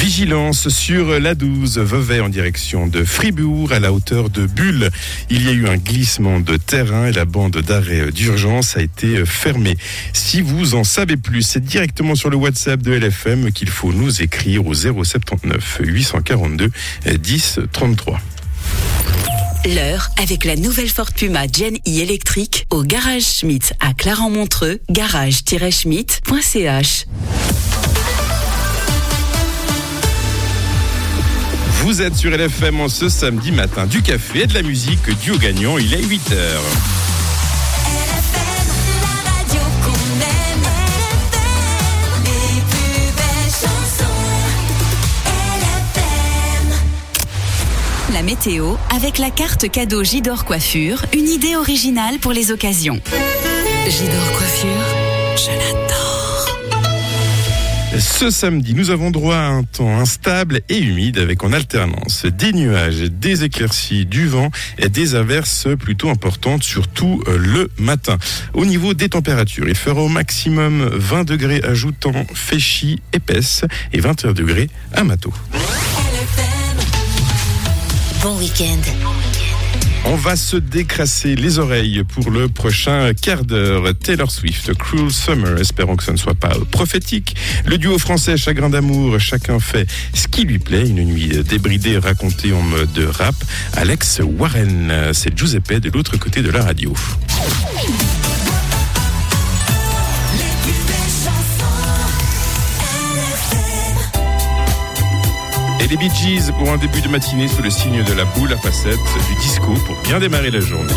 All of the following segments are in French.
Vigilance sur l'A12 Vevey en direction de Fribourg à la hauteur de Bulle. Il y a eu un glissement de terrain et la bande d'arrêt d'urgence a été fermée. Si vous en savez plus, c'est directement sur le WhatsApp de LFM qu'il faut nous écrire au 079 842 10 33. L'heure avec la nouvelle Ford Puma Gen E électrique au Garage Schmitt à Clarens-Montreux, garage-schmitt.ch. Vous êtes sur LFM en ce samedi matin. Du café et de la musique, duo gagnant, il est 8h. La météo avec la carte cadeau Gidor Coiffure, une idée originale pour les occasions. Gidor Coiffure, je l'adore. Ce samedi, nous avons droit à un temps instable et humide avec en alternance des nuages, des éclaircies, du vent et des averses plutôt importantes, surtout le matin. Au niveau des températures, il fera au maximum 20 degrés à Joutan, Féchy, Épaisse et 21 degrés à Mato. Bon week-end. On va se décrasser les oreilles pour le prochain quart d'heure. Taylor Swift, Cruel Summer, espérons que ça ne soit pas prophétique. Le duo français Chagrin d'amour, chacun fait ce qui lui plaît. Une nuit débridée racontée en mode rap. Alex Warren, c'est Giuseppe de l'autre côté de la radio. Et les Bee Gees pour un début de matinée sous le signe de la boule à facettes du disco pour bien démarrer la journée.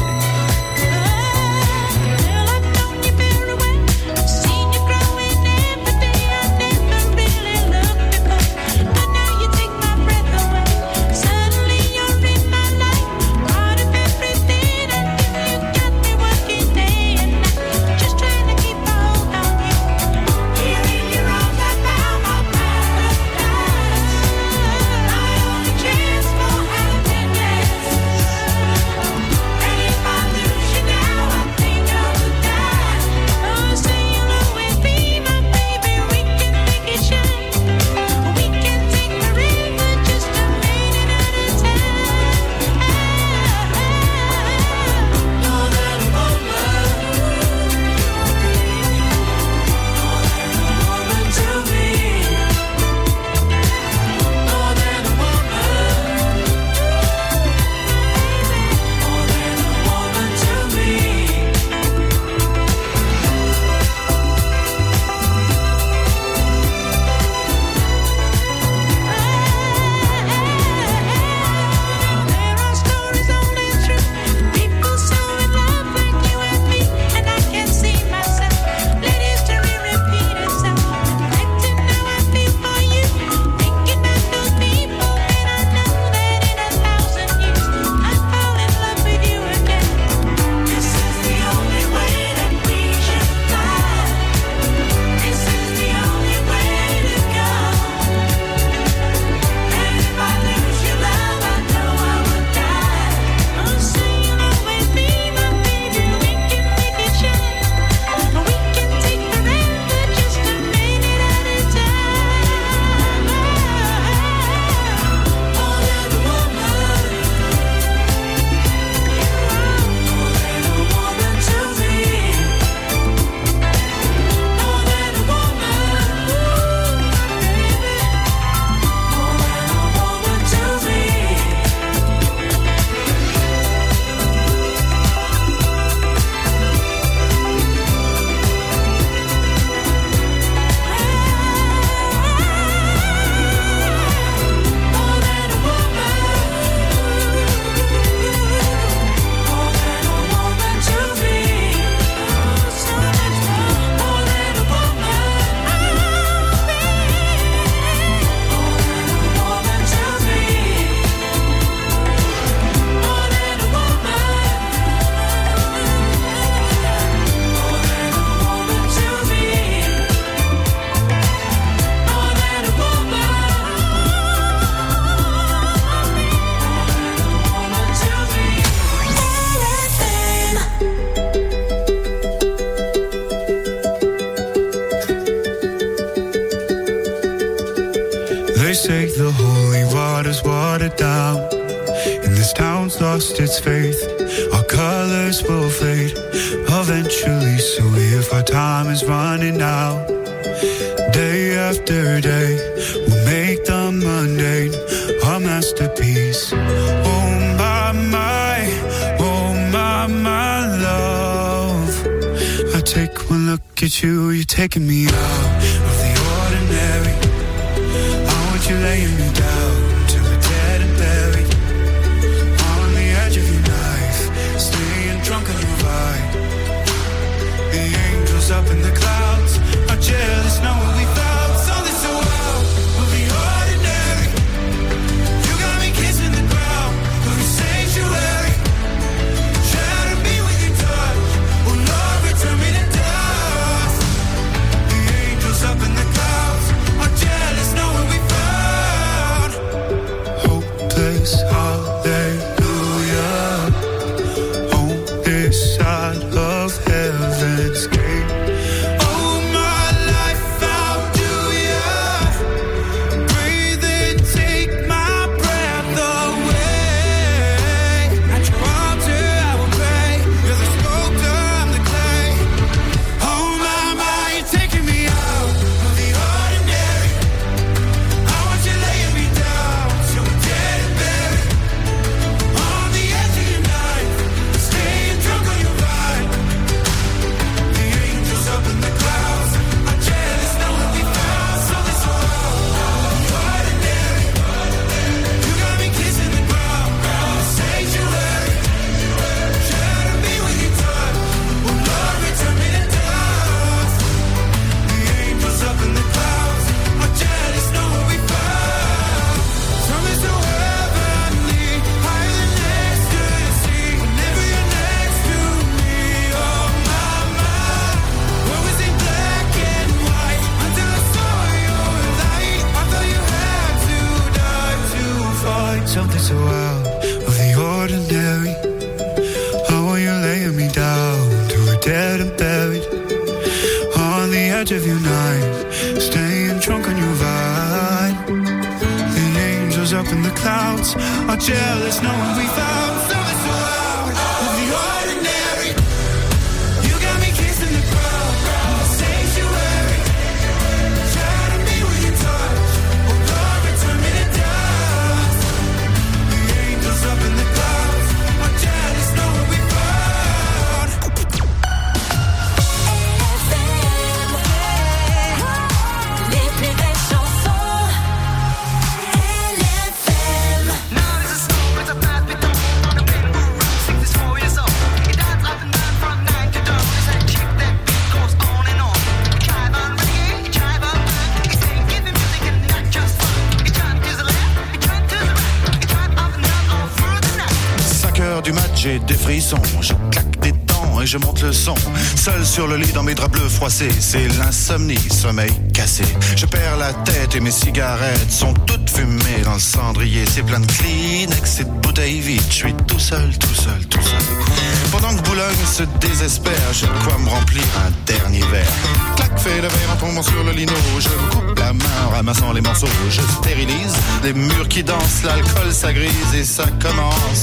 They say the holy water's watered down, and this town's lost its faith. Our colors will fade eventually, so if our time is running out, day after day, we'll make the mundane our masterpiece. Oh my love, I take one look at you, you're taking me out of the ordinary. I want you laying me down till we're dead and buried, on the edge of your knife, staying drunk on your vibe. The angels up in the clouds are jealous knowing we found something so wild of the ordinary. You got me kissing the ground of your sanctuary. Shatter me with your touch, oh Lord, return me to dust. The angels up in the clouds are jealous knowing we found hopeless hallelujah on this side of heaven's gate. Something so out of the ordinary. I want you laying me down till we're dead and buried, on the edge of your night, staying drunk on your vibe. The angels up in the clouds are jealous knowing we found something so out of the ordinary. You got me kissing the ground of the sanctuary. Shatter me with your touch, oh Lord, return me to dust. Up in the clouds, I'm jealous knowing we found les plus belles chansons. LFM. Now there's a snow, it's a fast beton on the big roof, 64 years old. He died dropping down from 9 to dawn. He said, check that beat goes on and on. He drive on reggae, he drive on funk. He said, give him music and not just fun. He drive to the left, he drive to the right. He drive up and down all through the night. 5 heures du mat, j'ai des frissons, je claque des dents et je monte le son. Seul sur le lit dans mes draps bleus froissés, c'est l'insomnie, sommeil cassé. Je perds la tête et mes cigarettes sont toutes fumées dans le cendrier. C'est plein de Kleenex et de bouteilles vides, je suis tout seul. Pendant que Boulogne se désespère, j'ai de quoi me remplir un dernier verre. Clac, fait le verre en tombant sur le lino, je me coupe la main en ramassant les morceaux. Je stérilise les murs qui dansent, l'alcool ça grise et ça commence.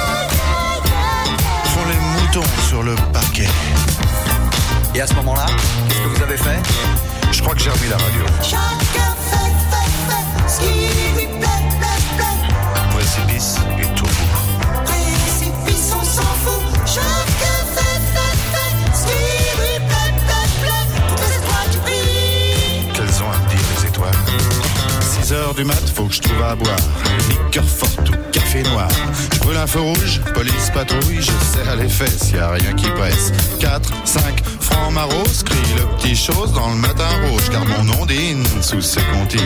Font les moutons sur le parquet. Et à ce moment-là, qu'est-ce que vous avez fait? Je crois que j'ai remis la radio. Chacun fait ce qui lui plaît. Précipice et tout bout. Précipice, on s'en fout. Chacun fait ce qui lui plaît. Toutes les étoiles qui brillent. Qu'elles ont à me dire les étoiles? 6 heures du mat, faut que je trouve à boire. Liqueur forte ou café noir. Je brûle un feu rouge, police patrouille, je serre les fesses, y a rien qui presse. 4, 5 francs maros, crie le petit chose dans le matin rouge, car mon ondine sous ses comptines.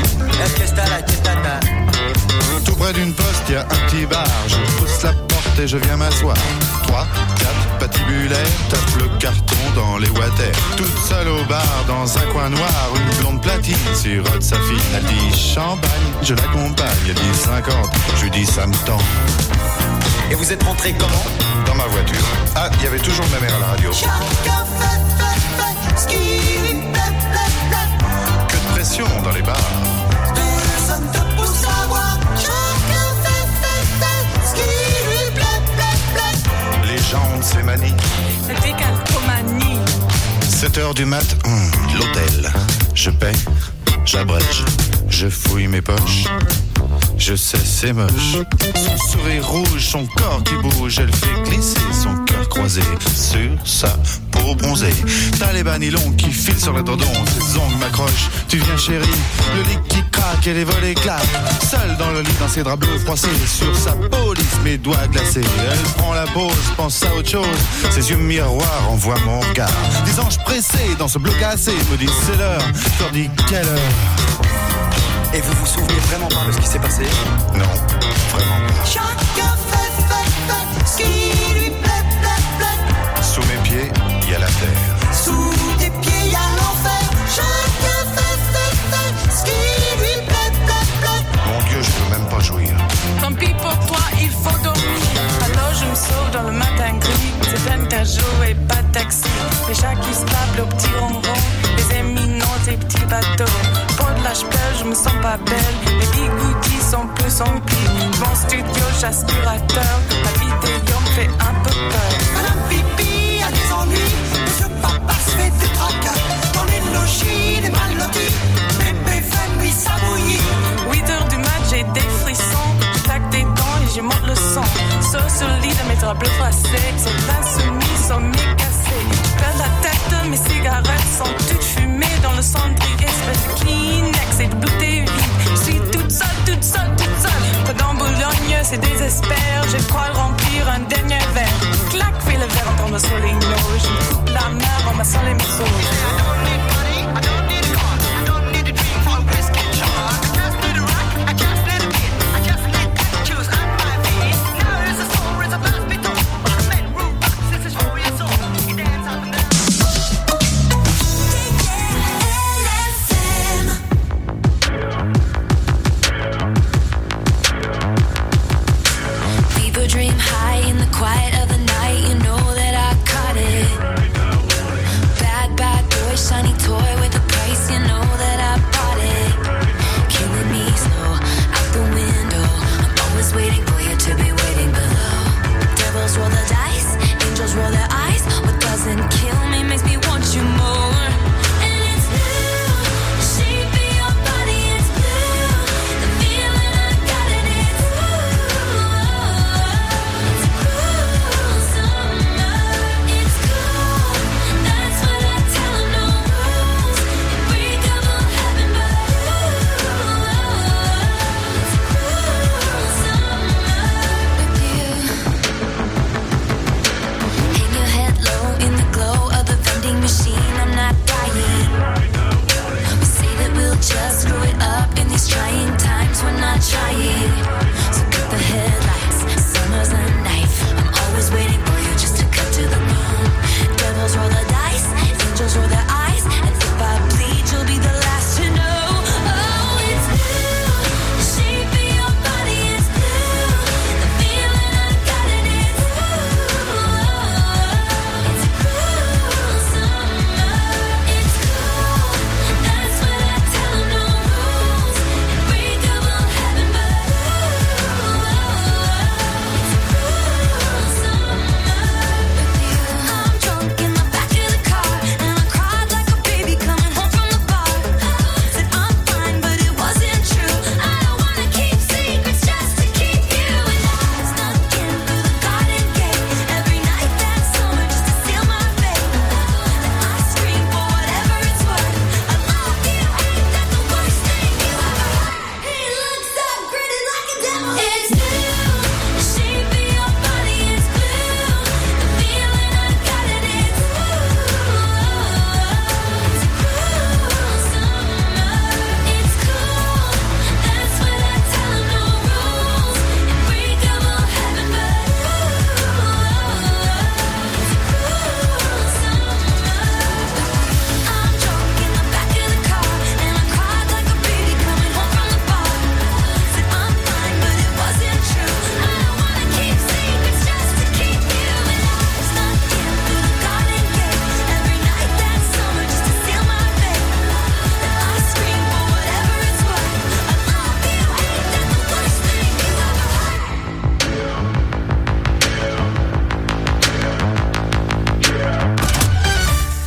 Tout près d'une poste, y a un petit bar, je pousse la porte et je viens m'asseoir. 3, 4 patibulaires, tape le carton dans les water. Toute seule au bar, dans un coin noir, une blonde platine sirote sa fille. Elle dit champagne, je l'accompagne, elle dit 50, je lui dis ça me tend. Et vous êtes rentré comment? Dans ma voiture. Ah, il y avait toujours ma mère à la radio. Chacun fait ce qui lui plaît. Que de pression dans les bars. Personne te 7h du mat, l'hôtel. Je paie, j'abrège, je fouille mes poches. Je sais, c'est moche. Son sourire rouge, son corps qui bouge, elle fait glisser son cœur croisé sur sa peau bronzée. T'as les bas nylons qui filent sur le dodon, ses ongles m'accrochent. Tu viens chérie, le lit qui craque et les volets claquent. Seule dans le lit, dans ses draps bleus froissés, sur sa peau lisse, mes doigts glacés. Elle prend la pause, pense à autre chose. Ses yeux miroirs envoient mon regard. Des anges pressés dans ce bleu cassé me disent c'est l'heure. Je leur dis quelle heure. Et vous vous souvenez vraiment pas de ce qui s'est passé? Non, vraiment pas. Chacun fait ce qui lui plaît. Sous mes pieds, il y a la terre. Sous tes pieds, il y a l'enfer. Chacun fait ce qui lui plaît. Mon Dieu, je peux même pas jouir. Tant pis pour toi, il faut dormir. Alors je me sauve dans le matin gris. C'est Pentajou et pas de taxi. Les chats qui se tapent au petit ronron. Les éminents, ces petits bateaux. Pour de l'âge je me sens pas belle. Les bigoudis sont plus remplis. Mon studio j'aspirateur. La vidéo me fait un peu peur. Madame Pipi a des ennuis. Monsieur Papa se fait des tracas. Dans les logis, des mal lotis. Bébé fait nuit, ça bouillit. 8h du mat, j'ai des frissons. Je claque des dents et je monte le son. Sauce sur le lit de mes draps bleus froissés. Ces insoumis sont mi-cassés. Je perds la tête, mes cigarettes sont toutes fumées dans le cendrier. Espèce de Kleenex et de bouteille vide. Je suis toute seule. Pas dans Boulogne, c'est désespère. J'ai de quoi remplir un dernier verre. Clac, fais le verre, entendre sur les notes. Je me coupe la mer en massant les morceaux.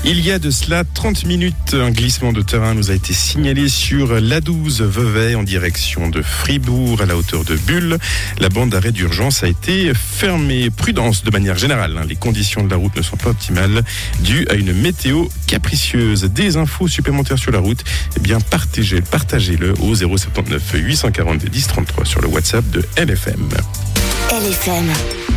Il y a de cela 30 minutes, un glissement de terrain nous a été signalé sur l'A12 Vevey en direction de Fribourg à la hauteur de Bulle. La bande d'arrêt d'urgence a été fermée. Prudence de manière générale, les conditions de la route ne sont pas optimales dues à une météo capricieuse. Des infos supplémentaires sur la route, eh bien partagez-le au 079 842 10 33 sur le WhatsApp de LFM. LFM.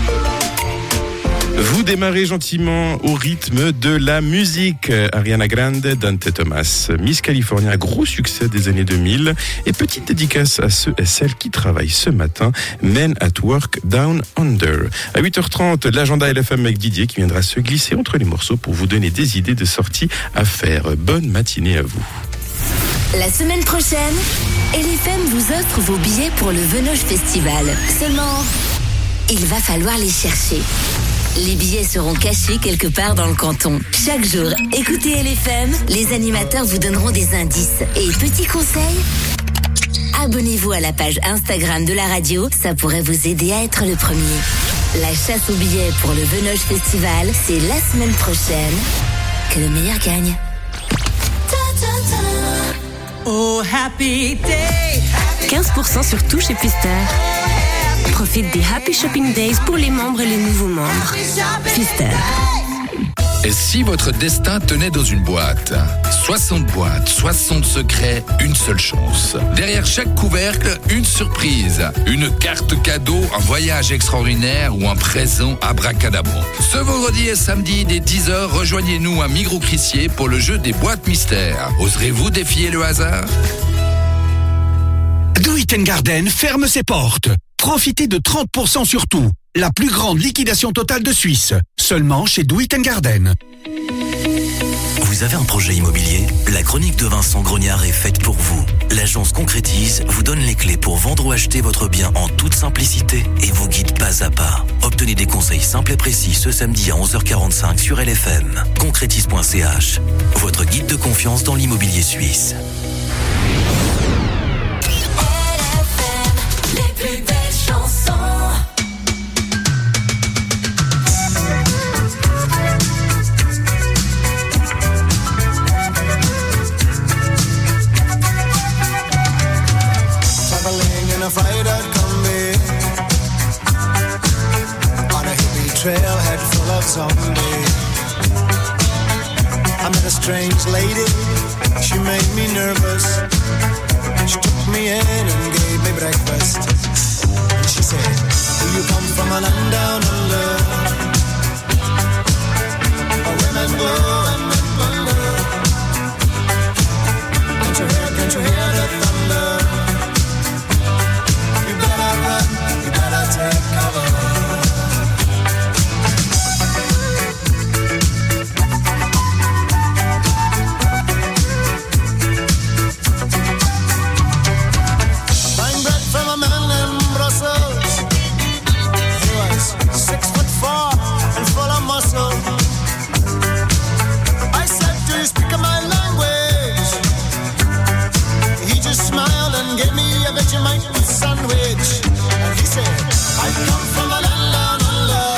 Vous démarrez gentiment au rythme de la musique. Ariana Grande, Dante Thomas, Miss California, gros succès des années 2000. Et petite dédicace à ceux et celles qui travaillent ce matin. Men at Work Down Under. À 8h30, l'agenda LFM avec Didier qui viendra se glisser entre les morceaux pour vous donner des idées de sorties à faire. Bonne matinée à vous. La semaine prochaine, LFM vous offre vos billets pour le Venoge Festival. Seulement, il va falloir les chercher. Les billets seront cachés quelque part dans le canton. Chaque jour, écoutez LFM, les animateurs vous donneront des indices. Et petit conseil, abonnez-vous à la page Instagram de la radio, ça pourrait vous aider à être le premier. La chasse aux billets pour le Venoge Festival, c'est la semaine prochaine. Que le meilleur gagne. Oh, happy day. 15% sur tout chez Pfister. Profite des Happy Shopping Days pour les membres et les nouveaux membres. Pfister. Et si votre destin tenait dans une boîte ? 60 boîtes, 60 secrets, une seule chance. Derrière chaque couvercle, une surprise. Une carte cadeau, un voyage extraordinaire ou un présent abracadabra. Ce vendredi et samedi, dès 10h, rejoignez-nous à Migros-Crissier pour le jeu des boîtes mystères. Oserez-vous défier le hasard ? Do It Garden ferme ses portes. Profitez de 30% sur tout. La plus grande liquidation totale de Suisse. Seulement chez Do It Garden. Vous avez un projet immobilier ? La chronique de Vincent Grognard est faite pour vous. L'agence Concrétise vous donne les clés pour vendre ou acheter votre bien en toute simplicité et vous guide pas à pas. Obtenez des conseils simples et précis ce samedi à 11h45 sur LFM. Concrétise.ch, votre guide de confiance dans l'immobilier suisse. Les plus belles chansons. Traveling in a freighter combi on a hippie trailhead full of zombies. I met a strange lady, she made me nervous. She took me in and gave me breakfast. And she said, do you come from a land down under? Where women go and men wonder. Can't you hear the thunder? You better run, you better take cover. I said, do you speak my language? He just smiled and gave me a Vegemite sandwich. And he said, I come from a land down under,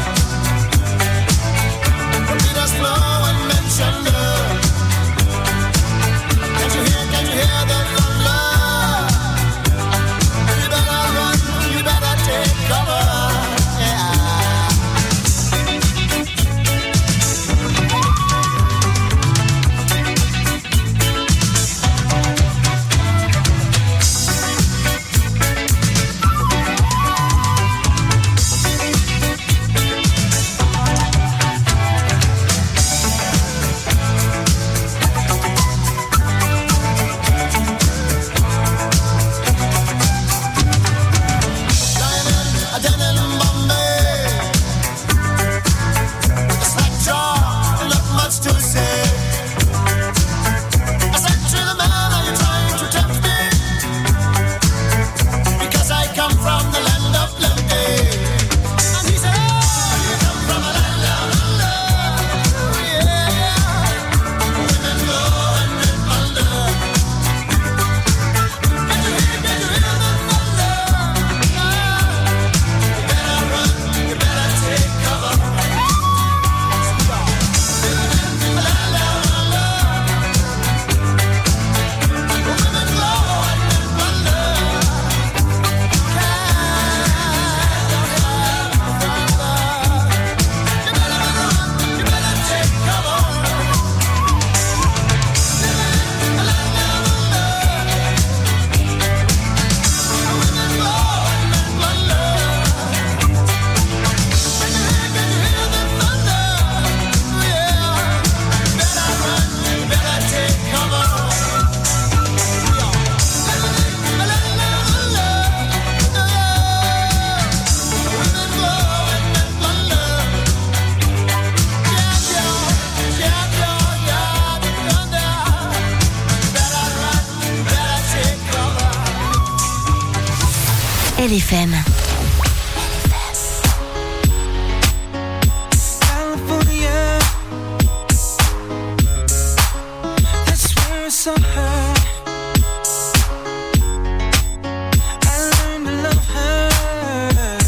where leaders flow and men chunder. Can you hear the thunder? You better run, you better take cover. LFM. California, that's where I saw her. I learned to love her.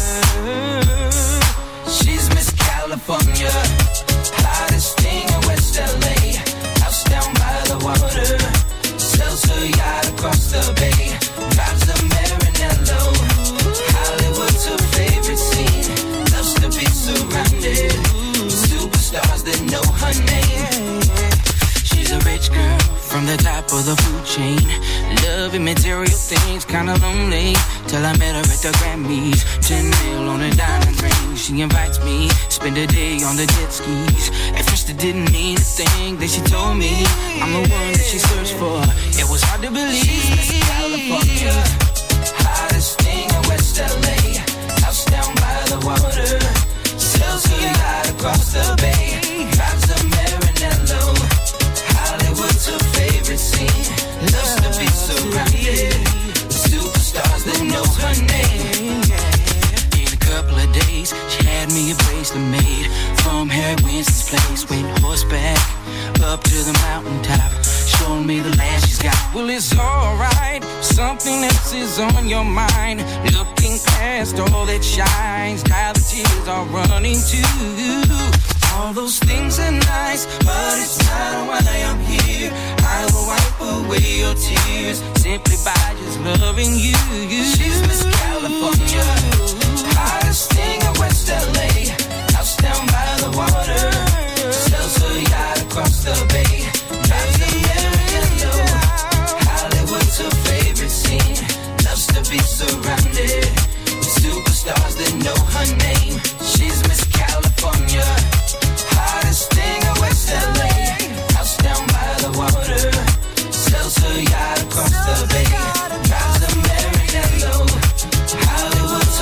She's Miss California, hottest thing in West LA. House down by the water, sells her yacht across the bay, drives the Maranello. Hollywood's her favorite scene, loves to be surrounded with superstars that know her name. She's a rich girl from the top of the food chain, loving material things, kinda lonely, till I met her at the Grammys. 10 mil on a diamond ring, she invites me, spend a day on the jet skis. At first it didn't mean a thing, then she told me I'm the one that she searched for. It was hard to believe. Miss California, hottest thing in West LA, house down by the water, sells her yacht across the bay, drives a Maranello. Hollywood's her favorite scene, loves to be surrounded with superstars that know her name. In a couple of days, she had me a bracelet made from Harry Winston's place. Went horseback up to the mountaintop, showing me the land she's got. Well, it's alright, something else is on your mind. Looking past all that shines, now the tears are running too. All those things are nice, but it's not why I'm here. I will wipe away your tears simply by just loving you. She's Miss California, hottest thing in West LA, house down by the water, sells her yacht across the bay, drives the Maranello. Hollywood's her favorite scene, loves to be surrounded with superstars that know her name. She's Miss California, hottest thing in West LA, house down by the water, sells her yacht across the bay, drives the Maranello. Hollywood's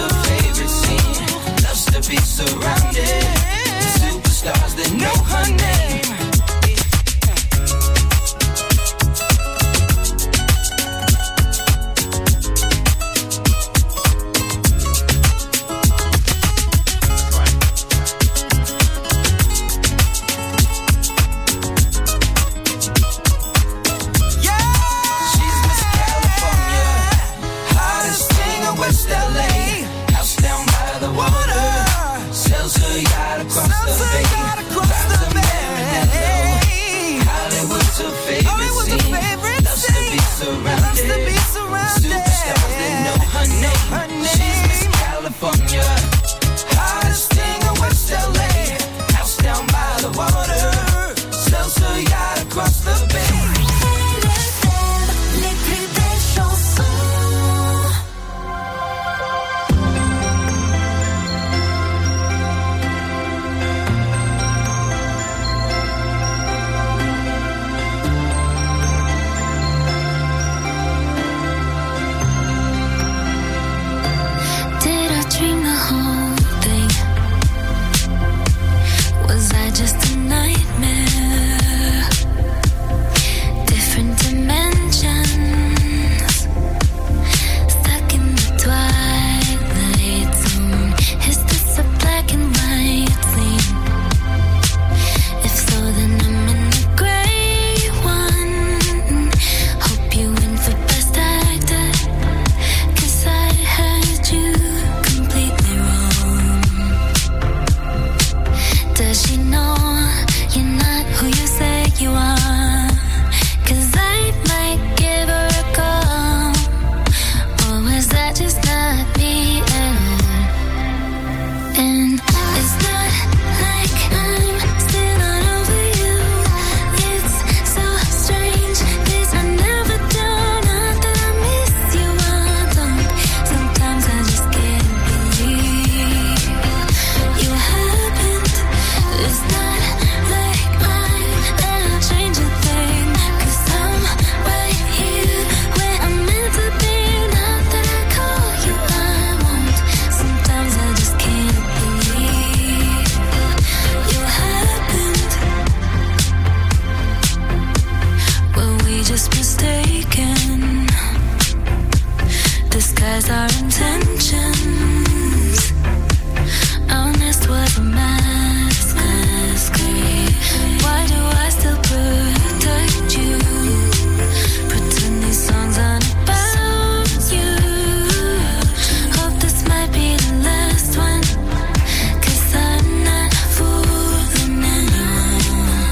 disguise our intentions. Honest was a masquerade. Why do I still protect you? Pretend these songs aren't about you. Hope this might be the last one, 'cause I'm not fooling anyone.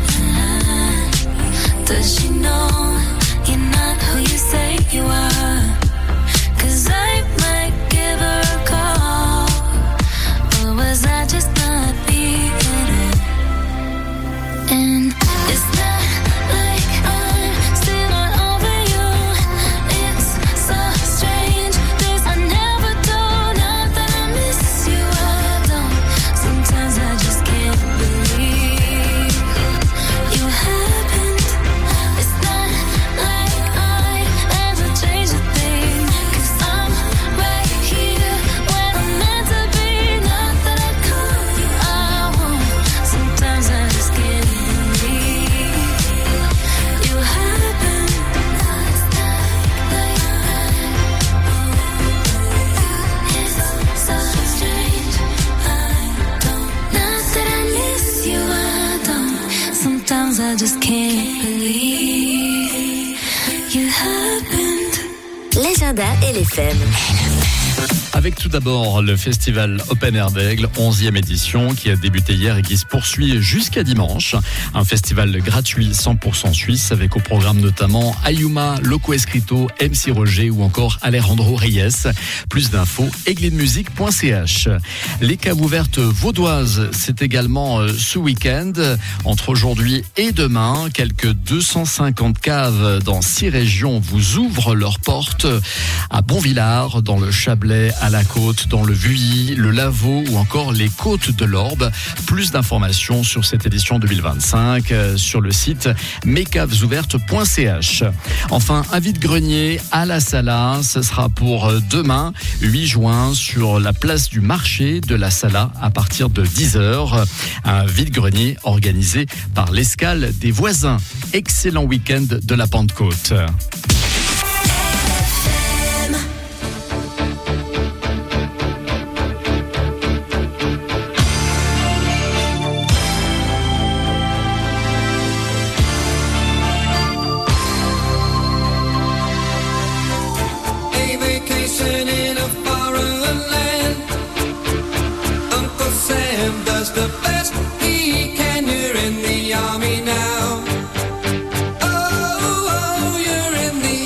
Does she know you're not who you say you are? 'Cause I might give her a call. Or was I just not being it? And it's not like I'm still not over you. It's so strange. Days I never do. Not that I miss you, I don't. Sometimes I just can't believe you happened. It's not like I ever changed a thing. 'Cause I'm right here where I'm meant to be. Not that I could, I won't. Sometimes I just can't believe you happened. It's so strange. I don't. Not that I miss you, I don't. Sometimes I just can't believe you happened. L'agenda LFM. Avec tout d'abord le festival Open Air d'Aigle, 11e édition, qui a débuté hier et qui se poursuit jusqu'à dimanche. Un festival gratuit 100% suisse, avec au programme notamment Ayuma, Loco Escrito, MC Roger ou encore Alejandro Reyes. Plus d'infos, aigledemusique.ch. Les caves ouvertes vaudoises, c'est également ce week-end. Entre aujourd'hui et demain, quelques 250 caves dans 6 régions vous ouvrent leurs portes. À Bonvillars, dans le Chablais, à la Côte, dans le Vuilly, le Lavaux ou encore les Côtes de l'Orbe. Plus d'informations sur cette édition 2025 sur le site mescavesouvertes.ch. Enfin, un vide-grenier à la Sala, ce sera pour demain, 8 juin, sur la place du marché de la Sala à partir de 10h. Un vide-grenier organisé par l'Escale des voisins. Excellent week-end de la Pentecôte. A vacation in a foreign land. Uncle Sam does the best he can. You're in the army now. Oh, you're in the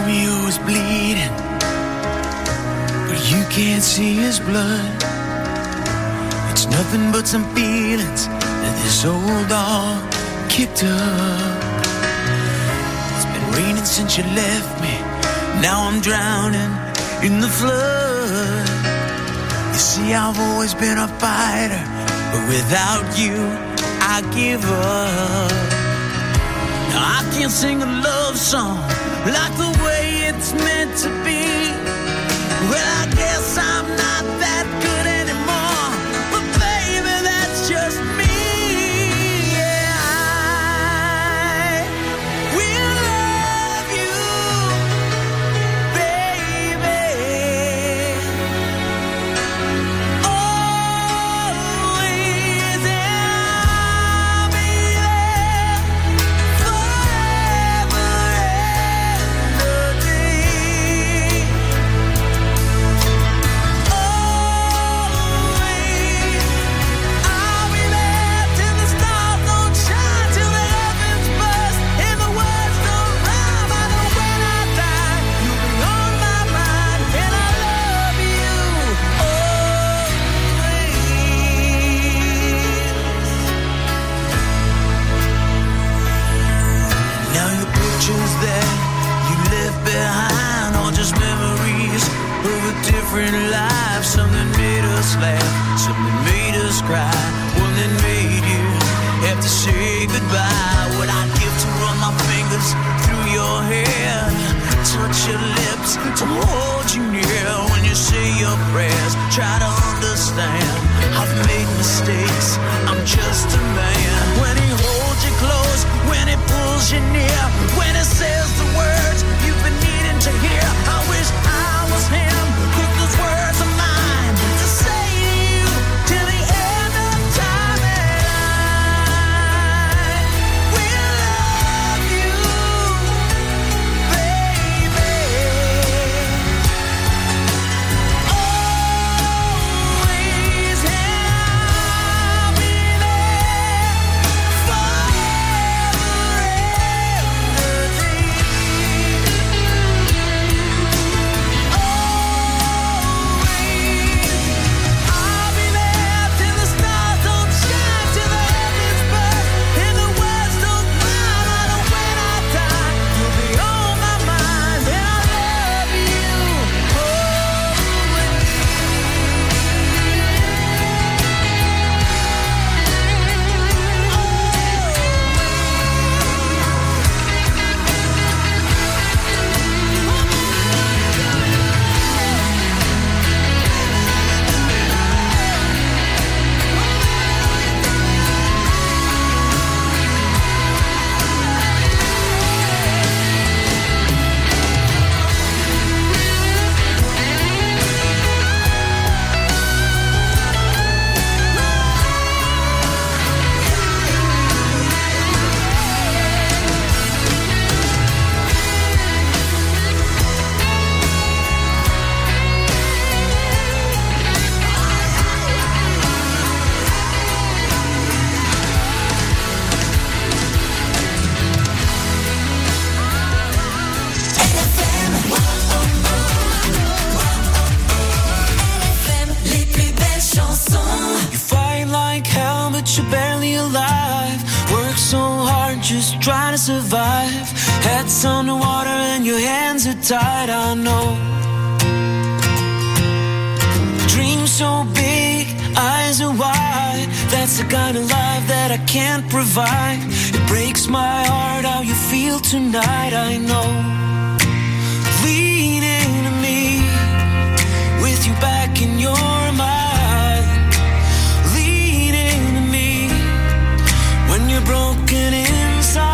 Romeo is bleeding, but you can't see his blood. It's nothing but some feelings that this old dog kicked up. It's been raining since you left me. Now I'm drowning in the flood. You see, I've always been a fighter, but without you, I give up. Now I can't sing a love song like the way it's meant to be. Well, I guess I'm not that good anymore, but baby, that's just me. Yeah, I will love you, baby, always, and I'll be there forever and a day. I'll be there till the stars don't shine, till the heavens burst and the words don't rhyme. I know when I die, you'll be on my mind, and I love you always. Now your pictures that you left behind are just memories of a different life. Something made us laugh, something made us cry, one that made you have to say goodbye. What I'd give to run my fingers through your hair, touch your lips, to hold you near when you say your prayers. Try to understand, I've made mistakes, I'm just a man. When he holds you close, when he pulls you near, when he says the words you've been needing to hear, I wish I was him, 'cause those words are mine to say to you till the end of time. And I will love you, baby, always, and I'll be there forever and a day. I'll be there till the stars don't shine, till the heavens burst and the words don't rhyme. I know when I die, you'll be on my mind, and I love you Les plus belles chansons. You fight like hell, but you're barely alive. Work so hard, just trying to survive. Head's underwater and your hands are tied, I know. Dreams so big, eyes are wide. That's the kind of life that I can't provide. It breaks my heart how you feel tonight, I know. Lean into me, with you back in your mind. Lean into me when you're broken inside.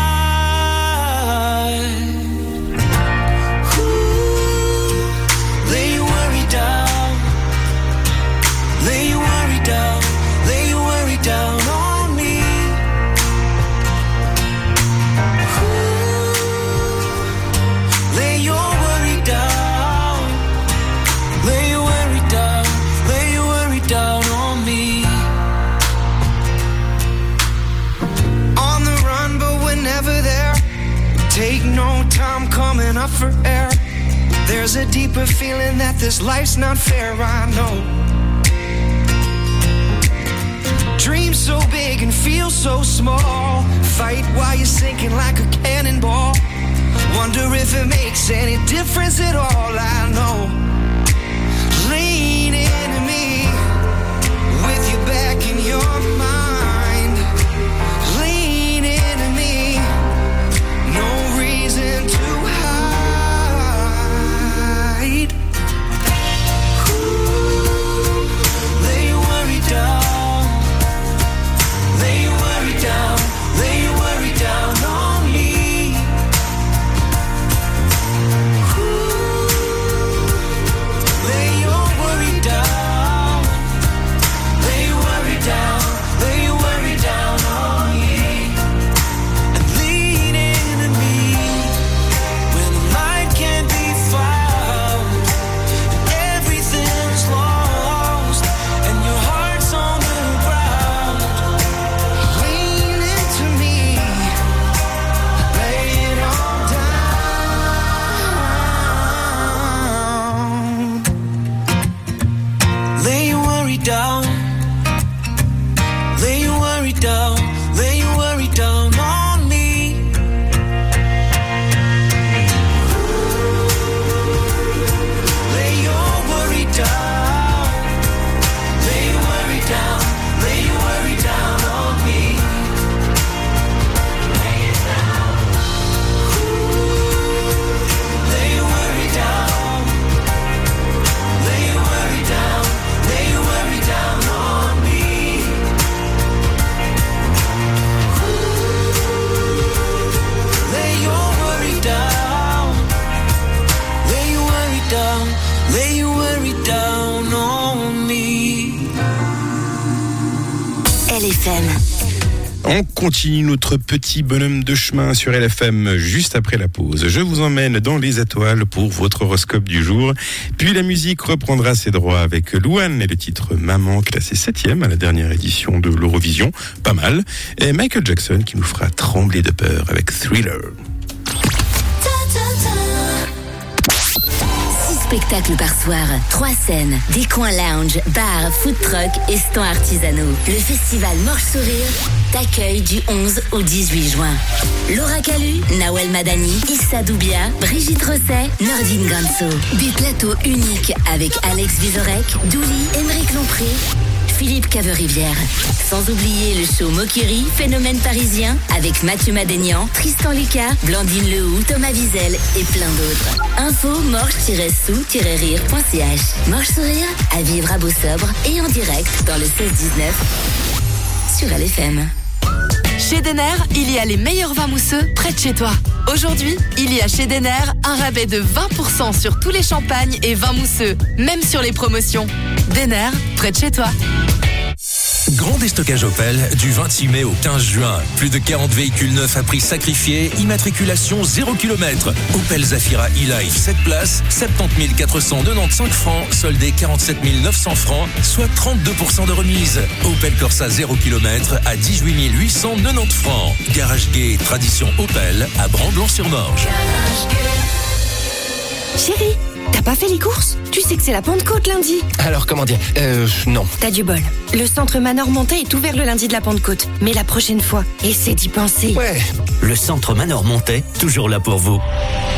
Ooh, lay your worry down. Lay your worry down. Lay your worry down on me. Ooh, for air. There's a deeper feeling that this life's not fair, I know. Dream so big and feel so small. Fight while you're sinking like a cannonball. Wonder if it makes any difference at all, I know. Lean into me with your back and your mind. Lean into me, no reason to hide. Ooh, lay your worry down. Lay your worry down. Lay your worry down on me. Lay your worry down. Lay your worry down. Lay your worry down on me. And lean into me when the light can't be found. Everything's lost and your heart's on the ground. Lean into me. Lay it all down. Lay your worry down. Lay your worry down. Lay your worry down on me. Lay your worry down. Lay your worry down. Lay your worry down on me. Lay it down. Lay your worry down. Lay your worry down. Lay your worry down on me. Lay your worry down. Lay your worry down. Lay your worry down on me. LFM. On continue notre petit bonhomme de chemin sur LFM juste après la pause. Je vous emmène dans les étoiles pour votre horoscope du jour. Puis la musique reprendra ses droits avec Louane et le titre Maman, classé 7e à la dernière édition de l'Eurovision. Pas mal. Et Michael Jackson qui nous fera trembler de peur avec Thriller. 6 spectacles par soir, 3 scènes, des coins lounge, bars, food truck et stands artisanaux. Le festival Morche Sourire t'accueille du 11 au 18 juin. Laura Calu, Nawel Madani, Issa Doubia, Brigitte Rosset, Nordine Ganso. Des plateaux uniques avec Alex Vizorek, Douli, Émeric Lompré, Philippe Caverivière. Sans oublier le show Mokiri, Phénomène parisien, avec Mathieu Madénian, Tristan Lucas, Blandine Lehoux, Thomas Wiesel et plein d'autres. Info morche-sou-rire.ch. Morche Sourire, à vivre à Beau-Sobre et en direct dans le 16-19 sur LFM. Chez Denner, il y a les meilleurs vins mousseux près de chez toi. Aujourd'hui, il y a chez Denner un rabais de 20% sur tous les champagnes et vins mousseux, même sur les promotions. Denner, près de chez toi. Grand déstockage Opel du 26 mai au 15 juin. Plus de 40 véhicules neufs à prix sacrifié, immatriculation 0 km. Opel Zafira e-Life 7 places, 70 495 francs, soldé 47 900 francs, soit 32% de remise. Opel Corsa 0 km à 18 890 francs. Garage Gay Tradition Opel à Bramblon-sur-Morge. Chérie, t'as pas fait les courses? Tu sais que c'est la Pentecôte lundi. Alors comment dire non. T'as du bol. Le centre Manor Montet est ouvert le lundi de la Pentecôte. Mais la prochaine fois, essaie d'y penser. Ouais. Le centre Manor Montet, toujours là pour vous.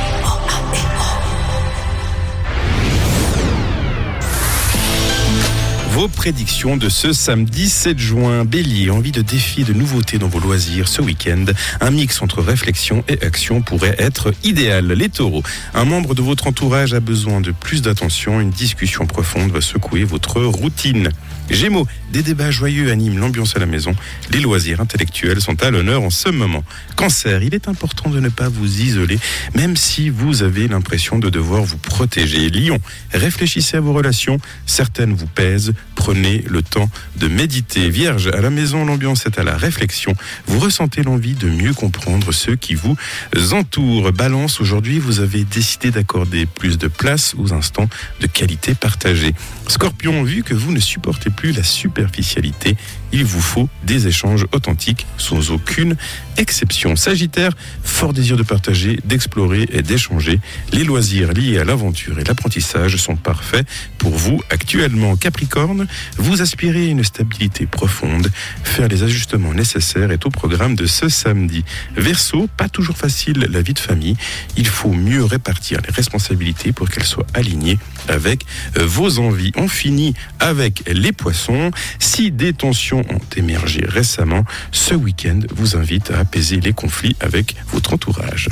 Vos prédictions de ce samedi 7 juin. Bélier, envie de défis, de nouveautés dans vos loisirs ce week-end. Un mix entre réflexion et action pourrait être idéal. Les taureaux, un membre de votre entourage a besoin de plus d'attention. Une discussion profonde va secouer votre routine. Gémeaux, des débats joyeux animent l'ambiance à la maison. Les loisirs intellectuels sont à l'honneur en ce moment. Cancer, il est important de ne pas vous isoler, même si vous avez l'impression de devoir vous protéger. Lion, réfléchissez à vos relations. Certaines vous pèsent. Prenez le temps de méditer. Vierge, à la maison, l'ambiance est à la réflexion. Vous ressentez l'envie de mieux comprendre ceux qui vous entourent. Balance, aujourd'hui, vous avez décidé d'accorder plus de place aux instants de qualité partagée. Scorpion, vu que vous ne supportez plus la superficialité, il vous faut des échanges authentiques sans aucune exception. Sagittaire, fort désir de partager, d'explorer et d'échanger. Les loisirs liés à l'aventure et l'apprentissage sont parfaits pour vous actuellement. Capricorne, vous aspirez à une stabilité profonde. Faire les ajustements nécessaires est au programme de ce samedi. Verseau, pas toujours facile la vie de famille. Il faut mieux répartir les responsabilités pour qu'elles soient alignées avec vos envies. On finit avec les poissons. Si des tensions ont émergé récemment, ce week-end vous invite à apaiser les conflits avec votre entourage.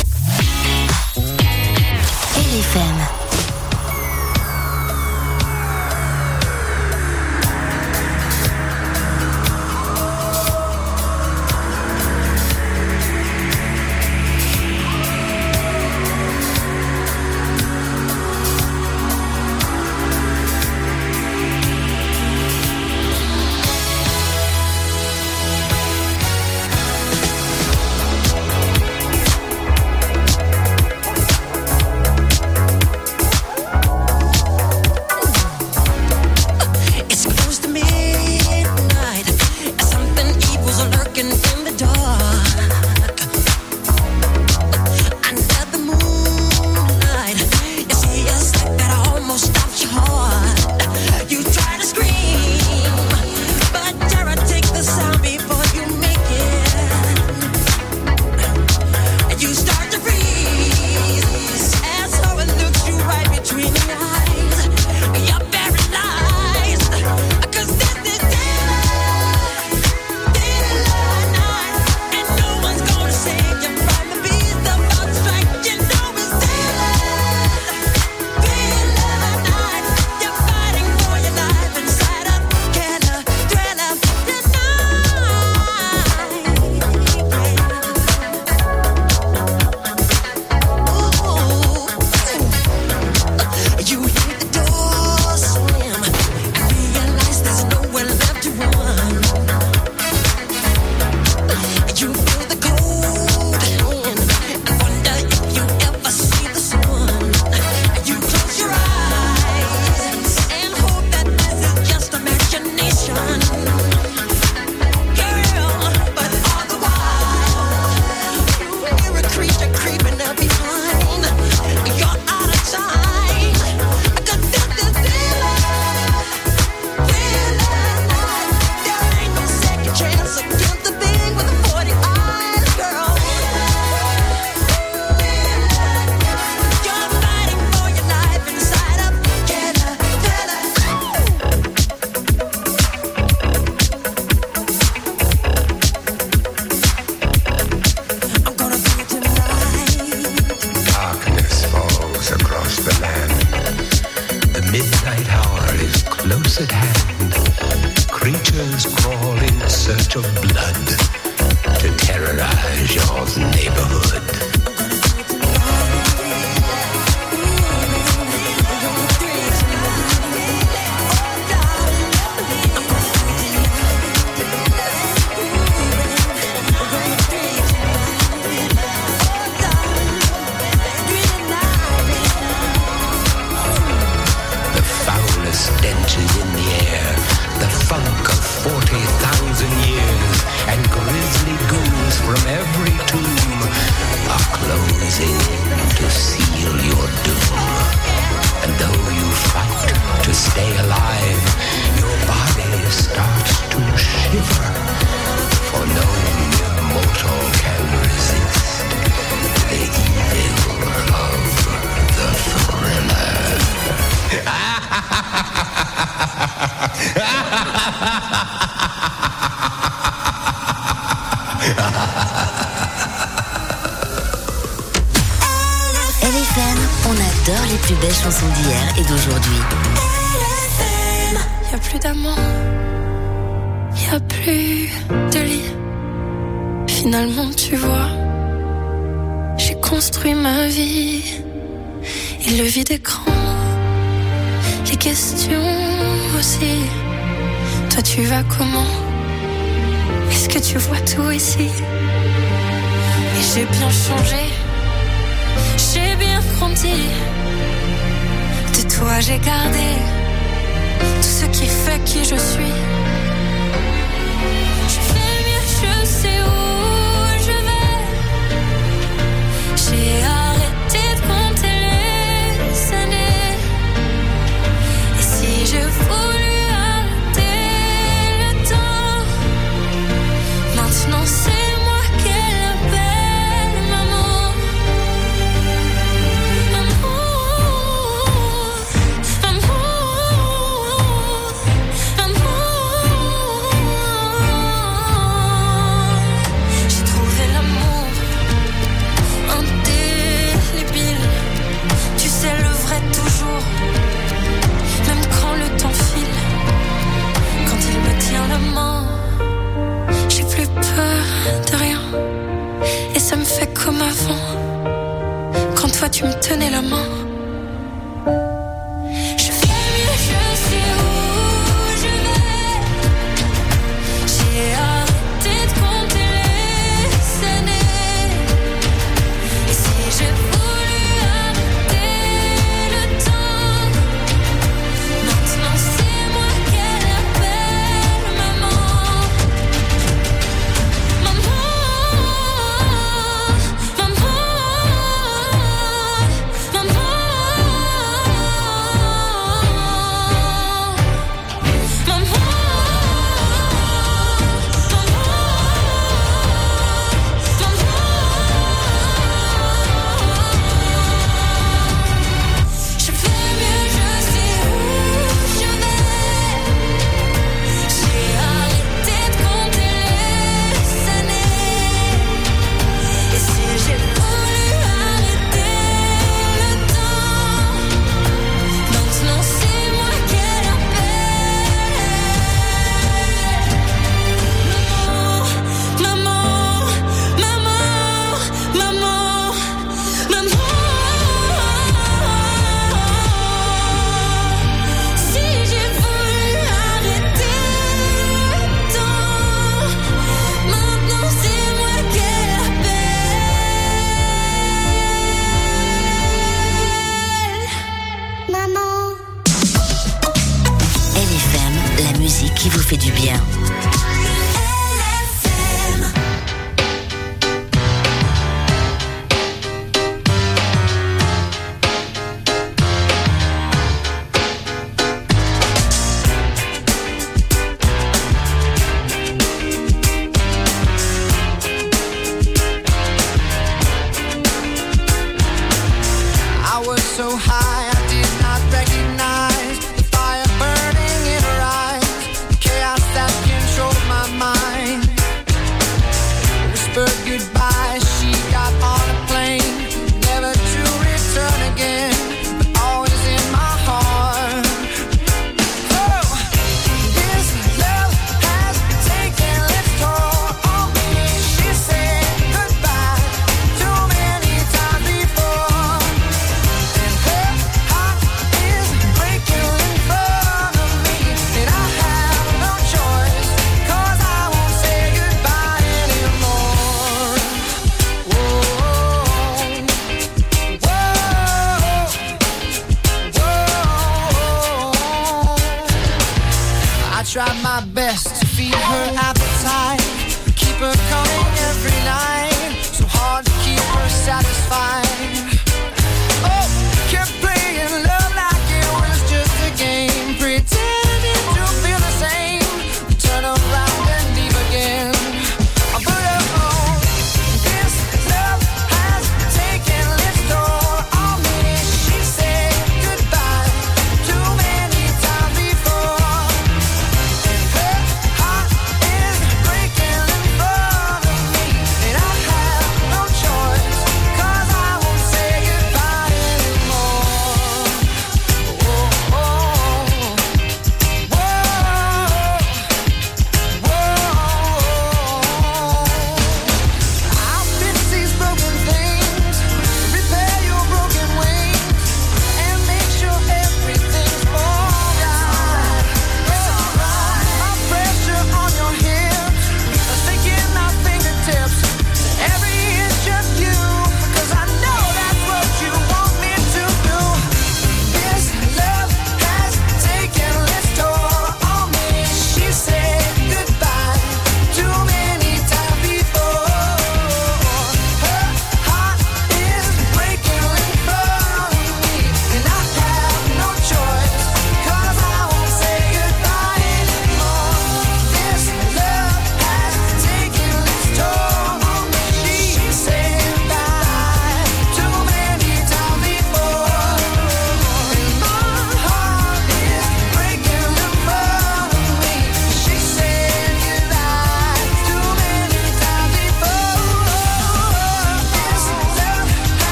LFM. LFM, on adore les plus belles chansons d'hier et d'aujourd'hui. Y a plus d'amour, y a plus de lit. Finalement, tu vois, j'ai construit ma vie et le vide est grand. les questions aussi. Toi tu vas comment? Est-ce que tu vois tout ici? Et j'ai bien changé, j'ai bien grandi. De toi j'ai gardé tout ce qui fait qui je suis. Je fais mieux, je sais où je vais. J'ai arrêté de compter les années. Et si je voulais arrêter le temps, maintenant c'est moi qu'elle appelle maman. J'ai trouvé l'amour indélébile. Tu sais le vrai toujours, même quand le temps file. Quand il me tient la main, j'ai plus peur de rien. Et ça me fait comme avant, quand toi tu me tenais la main. Je fais mieux, je sais où je vais. J'ai arrêté de compter les années. Et si j'ai voulu arrêter le temps, maintenant c'est moi qu'elle appelle maman. Je fais mieux, je sais où je vais. J'ai arrêté de compter les années. Et si j'ai voulu arrêter le temps, maintenant c'est moi qu'elle appelle maman, maman, maman, maman. Si j'ai voulu arrêter le temps, maintenant c'est moi qu'elle appelle maman. LFM, la musique qui vous fait du bien. I was so high, I did not recognize the fire burning in her eyes, the chaos that controlled my mind. Whispered goodbye, she got on a plane, never to return again, but always in my heart. Oh, this love has taken its toll on me. She said goodbye too many times before. Her heart is breaking in front of me, and I have no choice, 'cause I won't say goodbye anymore. Whoa, whoa, whoa. I tried my best to feed her appetite, keep her coming every night, so hard to keep her satisfied. Oh, kept playing love like it was just a game, pretending to feel the same, turn around and leave again. But oh, this love has taken its toll on me. She said goodbye too many times before, and her heart is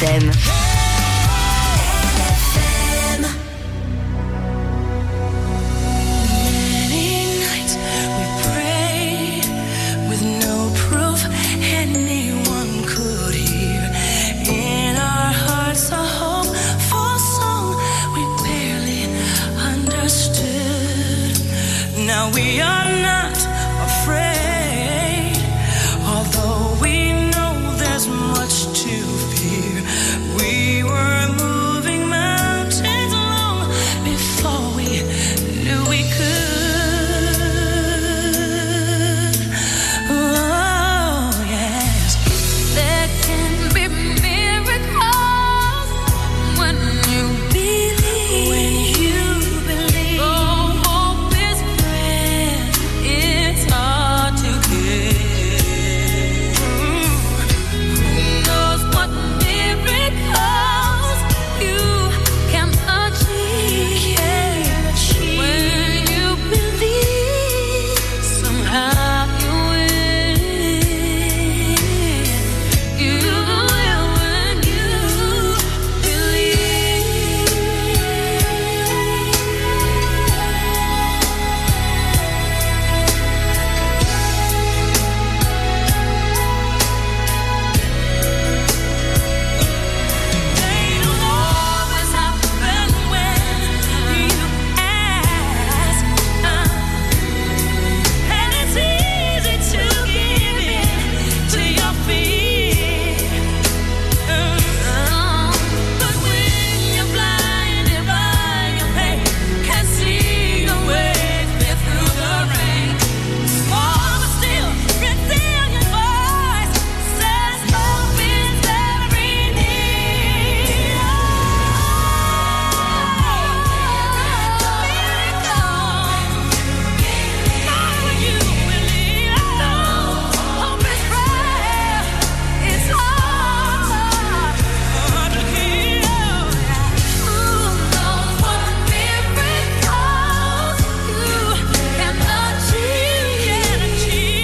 LFM. Many nights we prayed with no proof anyone could hear. In our hearts a hopeful song we barely understood. Now we are not afraid, although we know there's much to fear. We were moving mountains long before we knew we could. Oh, yes. There can be miracles when you believe. When you believe. Oh, hope is red. It's hard to get. Who knows what miracles you can achieve? When you believe, somehow you win. You will when you believe. They don't always happen when you ask, and it's easy to give in to your fear. But when you're blinded by your pain, can't see your way clear through the rain. Small but still resilient voice says hope is very near. You believe, hope is rare. It's hard to keep. Who knows what miracles you can achieve?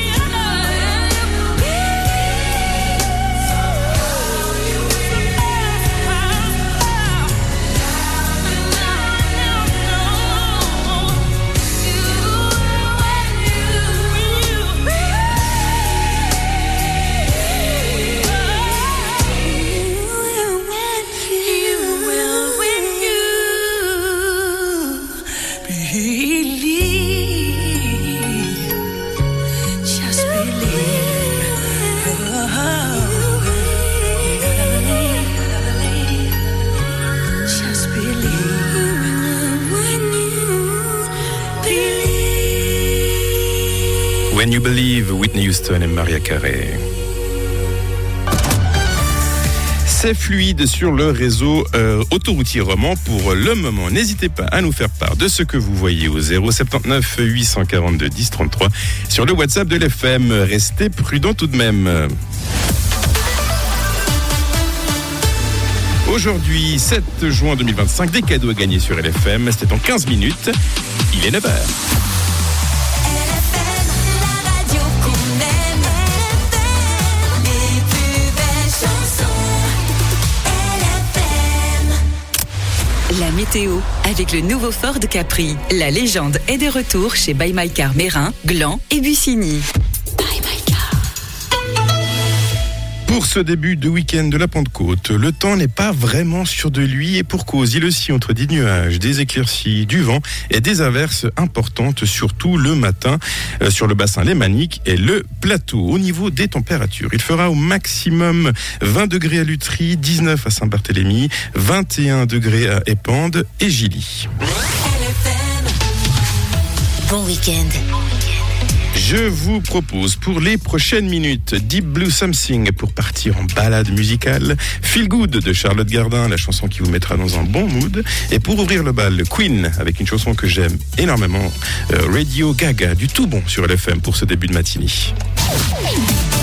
Just believe. Just believe. When You Believe, Whitney Houston et Mariah Carey. C'est fluide sur le réseau autoroutier roman pour le moment. N'hésitez pas à nous faire part de ce que vous voyez au 079 842 10 33 sur le WhatsApp de l'FM. Restez prudents tout de même. Aujourd'hui, 7 juin 2025, des cadeaux à gagner sur LFM. C'était en 15 minutes. Il est 9h. La météo avec le nouveau Ford Capri. La légende est de retour chez Buy My Car Mérin, Gland et Bussigny. Pour ce début de week-end de la Pentecôte, le temps n'est pas vraiment sûr de lui et pour cause, il oscille entre des nuages, des éclaircies, du vent et des averses importantes, surtout le matin sur le bassin lémanique et le plateau. Au niveau des températures, il fera au maximum 20 degrés à Lutry, 19 à Saint-Barthélemy, 21 degrés à Épande et Gilly. Bon week-end. Je vous propose pour les prochaines minutes Deep Blue Something pour partir en balade musicale, Feel Good de Charlotte Gardin, la chanson qui vous mettra dans un bon mood, et pour ouvrir le bal, Queen avec une chanson que j'aime énormément, Radio Gaga, du tout bon sur LFM pour ce début de matinée.